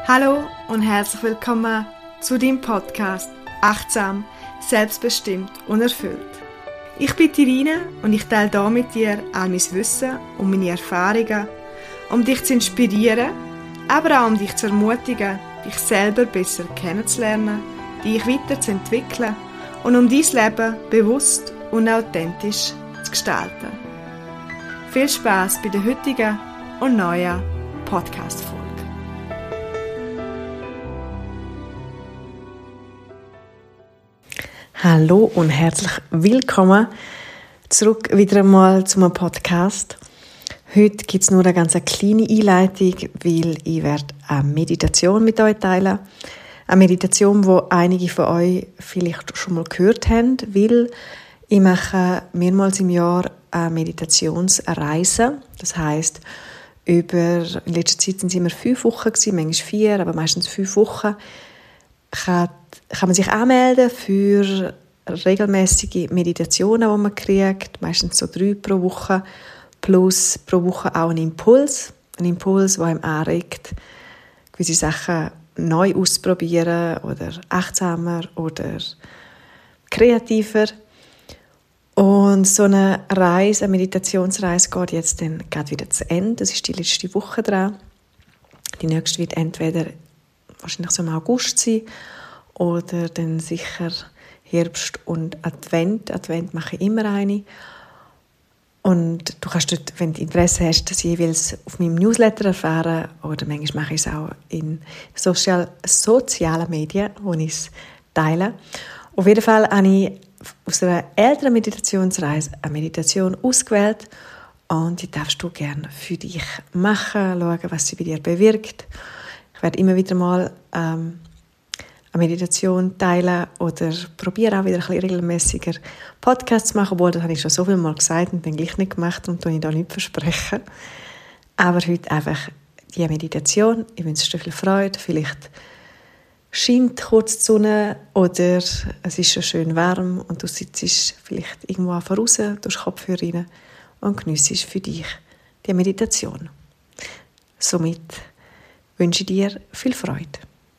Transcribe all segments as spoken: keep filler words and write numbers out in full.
Hallo und herzlich willkommen zu deinem Podcast Achtsam, selbstbestimmt und erfüllt. Ich bin Irina und ich teile hier mit dir all mein Wissen und meine Erfahrungen, um dich zu inspirieren, aber auch um dich zu ermutigen, dich selber besser kennenzulernen, dich weiterzuentwickeln und um dein Leben bewusst und authentisch zu gestalten. Viel Spaß bei der heutigen und neuen Podcast-Folge. Hallo und herzlich willkommen zurück wieder einmal zu meinem Podcast. Heute gibt es nur eine ganz kleine Einleitung, weil ich werde eine Meditation mit euch teilen. Eine Meditation, die einige von euch vielleicht schon mal gehört haben, weil ich mache mehrmals im Jahr eine Meditationsreise. Das heisst, über, in letzter Zeit sind es immer fünf Wochen gewesen, manchmal vier, aber meistens fünf Wochen, kann, kann man sich anmelden für regelmäßige Meditationen, die man kriegt, meistens so drei pro Woche, plus pro Woche auch ein Impuls, ein Impuls, der einem anregt, gewisse Sachen neu auszuprobieren oder achtsamer oder kreativer. Und so eine Reise, eine Meditationsreise geht jetzt dann gerade wieder zu Ende. Das ist die letzte Woche dran. Die nächste wird entweder wahrscheinlich so im August sein oder dann sicher Herbst und Advent. Advent mache ich immer eine. Und du kannst dort, wenn du Interesse hast, das jeweils auf meinem Newsletter erfahren oder manchmal mache ich es auch in Social, sozialen Medien, wo ich es teile. Auf jeden Fall habe ich aus einer älteren Meditationsreise eine Meditation ausgewählt und die darfst du gerne für dich machen, schauen, was sie bei dir bewirkt. Ich werde immer wieder mal ähm, eine Meditation teilen oder probiere auch wieder ein bisschen regelmäßiger Podcasts zu machen, obwohl das habe ich schon so viel Mal gesagt und dann gleich nicht gemacht und ich da nicht versprechen. Aber heute einfach die Meditation. Ich wünsche dir viel Freude. Vielleicht scheint kurz die Sonne oder es ist schon schön warm und du sitzt vielleicht irgendwo voraus durch Kopfhörer rein und geniessest für dich die Meditation. Somit wünsche ich dir viel Freude.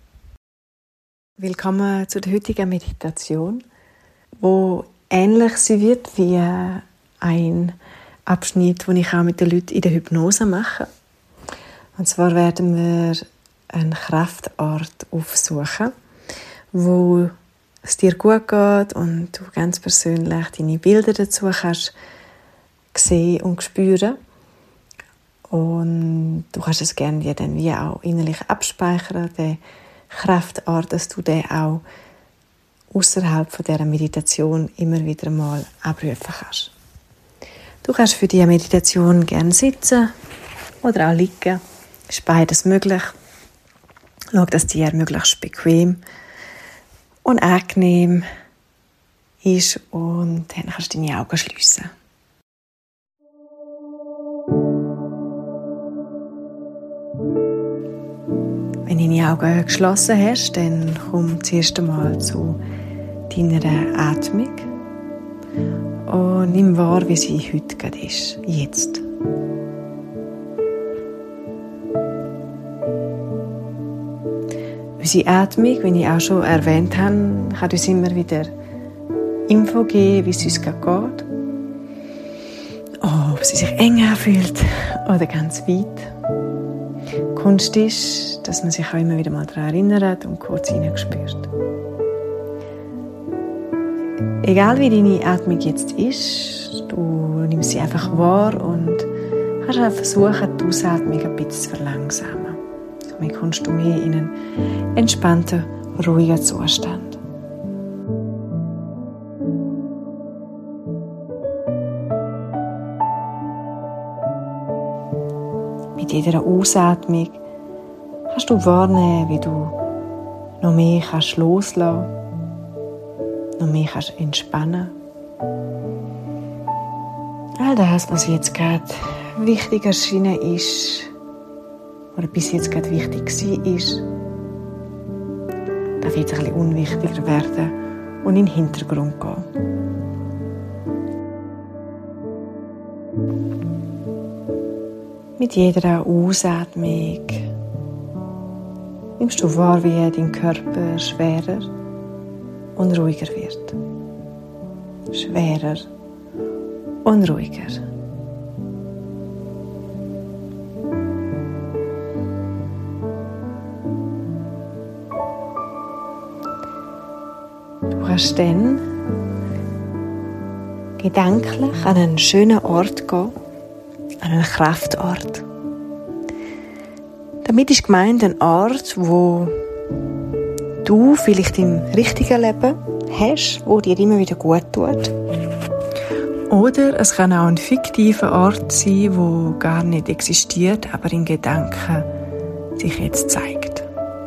Willkommen zu der heutigen Meditation, wo ähnlich sein wird wie ein Abschnitt, den ich auch mit den Leuten in der Hypnose mache. Und zwar werden wir einen Kraftort aufsuchen, wo es dir gut geht und du ganz persönlich deine Bilder dazu kannst sehen und spüren. Und du kannst es gerne wie dann wie auch innerlich abspeichern, den Kraftort, dass du den auch außerhalb von dieser Meditation immer wieder mal abrufen kannst. Du kannst für diese Meditation gerne sitzen oder auch liegen. Ist beides möglich. Schau, dass dir möglichst bequem und angenehm ist und dann kannst du deine Augen schliessen. Wenn du deine Augen geschlossen hast, dann komm zuerst einmal zu deiner Atmung und nimm wahr, wie sie heute gerade ist, jetzt. Unsere Atmung, wie ich auch schon erwähnt habe, kann uns immer wieder Info geben, wie es uns gerade geht. Ob sie sich eng anfühlt oder ganz weit. Kunst ist, dass man sich auch immer wieder mal daran erinnert und kurz hineinspürt. Egal wie deine Atmung jetzt ist, du nimmst sie einfach wahr und kannst auch versuchen, die Ausatmung ein bisschen zu verlangsamen. Somit kommst du mehr in einen entspannten, ruhigen Zustand. Mit jeder Ausatmung kannst du wahrnehmen, wie du noch mehr kannst loslassen, noch mehr kannst entspannen. All das, was jetzt gerade wichtig erschienen ist, oder bis jetzt gerade wichtig war, darf jetzt ein bisschen unwichtiger werden und in den Hintergrund gehen. Mit jeder Ausatmung nimmst du wahr, wie dein Körper schwerer und ruhiger wird. Schwerer und ruhiger. Du kannst dann gedanklich an einen schönen Ort gehen, an einen Kraftort. Damit ist gemeint ein Ort, wo du vielleicht im richtigen Leben hast, wo dir immer wieder gut tut. Oder es kann auch ein fiktiver Ort sein, wo gar nicht existiert, aber in Gedanken sich jetzt zeigt.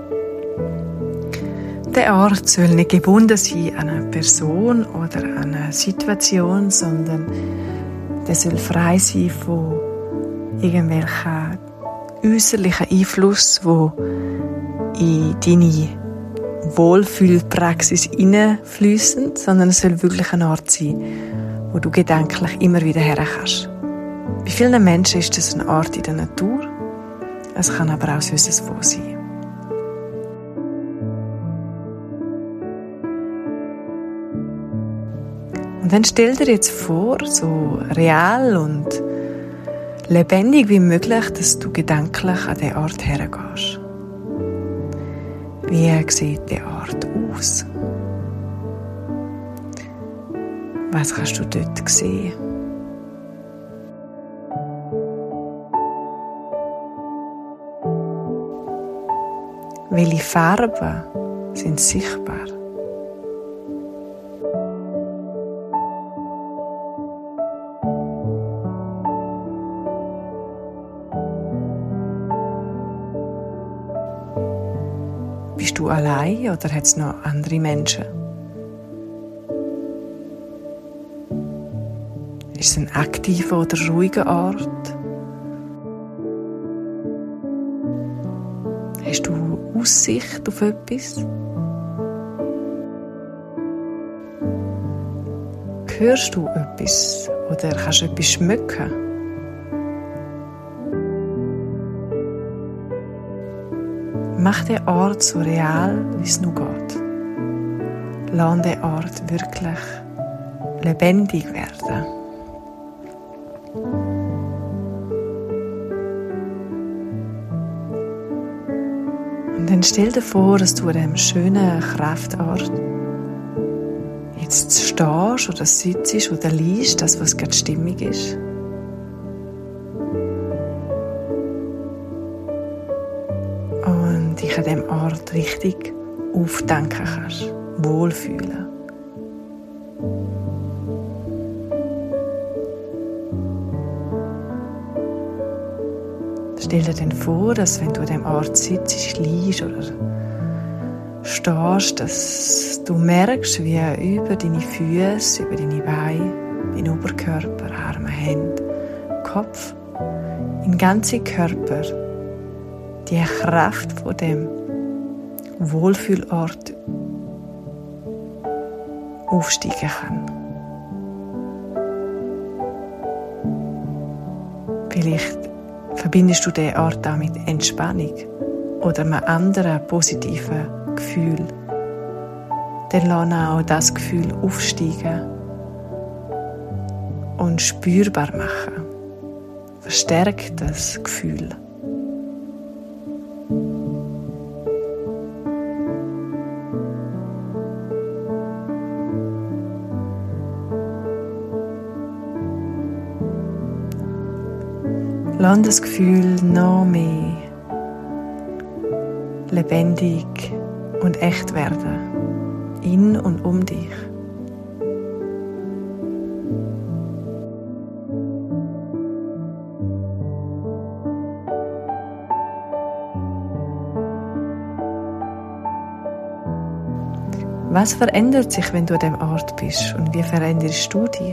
Der Ort soll nicht gebunden sein an eine Person oder an eine Situation, sondern der soll frei sein von irgendwelchen äußerlichen Einfluss, wo in deine Wohlfühlpraxis hineinfließen, sondern es soll wirklich ein Ort sein, wo du gedanklich immer wieder her kannst. Bei vielen Menschen ist das ein Ort in der Natur, es kann aber auch sonst wo sein. Und dann stell dir jetzt vor, so real und lebendig wie möglich, dass du gedanklich an den Ort hergehst. Wie sieht der Ort aus? Was kannst du dort sehen? Welche Farben sind sichtbar? Bist du allein oder hat es noch andere Menschen? Ist es ein aktiver oder ruhiger Ort? Hast du Aussicht auf etwas? Hörst du etwas oder kannst du etwas schmecken? Mach den Ort so real, wie es nur geht. Lass den Ort wirklich lebendig werden. Und dann stell dir vor, dass du an diesem schönen Kraftort jetzt stehst oder sitzt oder liest, das, was gerade stimmig ist. Und dich an diesem Ort richtig auftanken kannst, wohlfühlen. Stell dir dann vor, dass wenn du an diesem Ort sitzt, liegst oder stehst, dass du merkst, wie über deine Füße, über deine Beine, deinen Oberkörper, Arme, Hände, Kopf, im ganzen Körper die Kraft von dem Wohlfühlort aufsteigen kann. Vielleicht verbindest du den Ort auch mit Entspannung oder einem anderen positiven Gefühl. Dann lass auch das Gefühl aufsteigen und spürbar machen. Verstärkt das Gefühl. Lass das Gefühl noch mehr lebendig und echt werden, in und um dich. Was verändert sich, wenn du an diesem Ort bist, und wie veränderst du dich?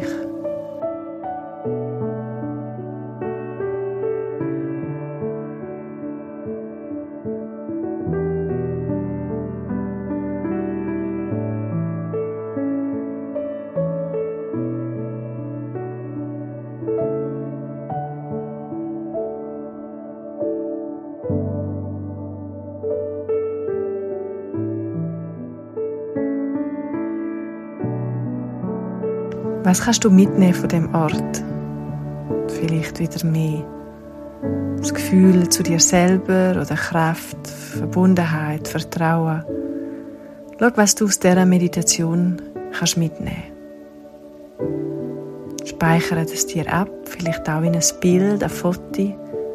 Was kannst du mitnehmen von dem Ort? Vielleicht wieder mehr das Gefühl zu dir selber oder Kraft, Verbundenheit, Vertrauen. Schau, was du aus dieser Meditation kannst mitnehmen. Speichere es dir ab, vielleicht auch in ein Bild, ein Foto.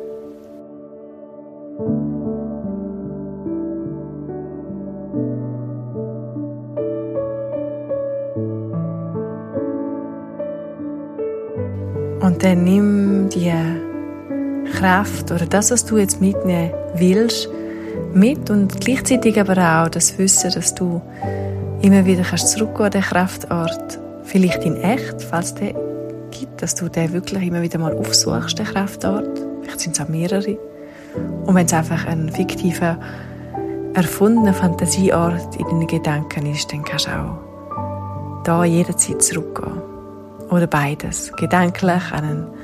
Und dann nimm die Kraft oder das, was du jetzt mitnehmen willst, mit und gleichzeitig aber auch das Wissen, dass du immer wieder kannst zurückgehen an den Kraftort, vielleicht in echt, falls es den gibt, dass du den wirklich immer wieder mal aufsuchst, den Kraftort. Vielleicht sind es auch mehrere. Und wenn es einfach ein fiktiver, erfundener Fantasieort in deinen Gedanken ist, dann kannst du auch da jederzeit zurückgehen. Oder beides, gedanklich an einen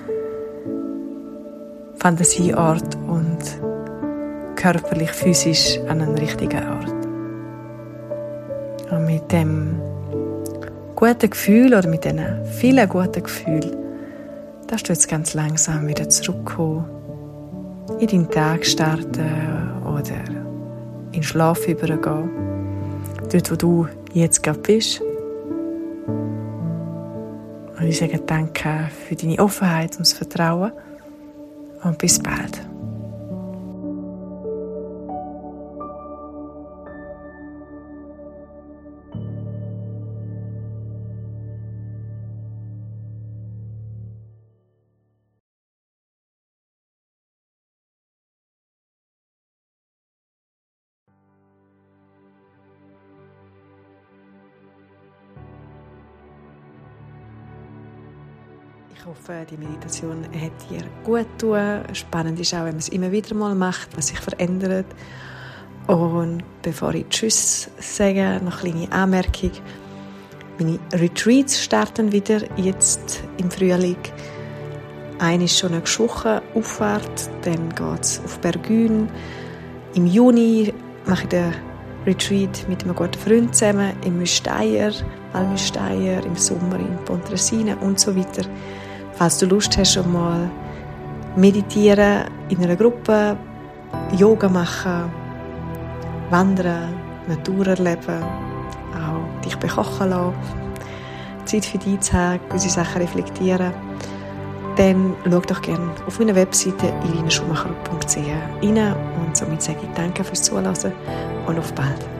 Fantasieort und körperlich, physisch an einen richtigen Ort. Und mit dem guten Gefühl oder mit diesen vielen guten Gefühlen darfst du jetzt ganz langsam wieder zurückkommen, in deinen Tag starten oder in den Schlaf übergehen, dort wo du jetzt gerade bist. Und ich sage danke für deine Offenheit und das Vertrauen und bis bald. Ich hoffe, die Meditation hat dir gut getan. Spannend ist auch, wenn man es immer wieder mal macht, was sich verändert. Und bevor ich Tschüss sage, noch eine kleine Anmerkung. Meine Retreats starten wieder jetzt im Frühling. Eine ist schon nächste Woche Auffahrt, dann geht es auf Bergün. Im Juni mache ich den Retreat mit einem guten Freund zusammen im Müsteier, Walmüsteier, im Sommer in Pontresina und so weiter. Falls du Lust hast, schon mal meditieren in einer Gruppe, Yoga machen, wandern, Natur erleben, auch dich bekochen lassen, Zeit für dich zu haben, gewisse Sachen reflektieren, dann schau doch gerne auf meiner Webseite irina schumacher punkt c h rein und somit sage ich danke fürs Zuhören und auf bald.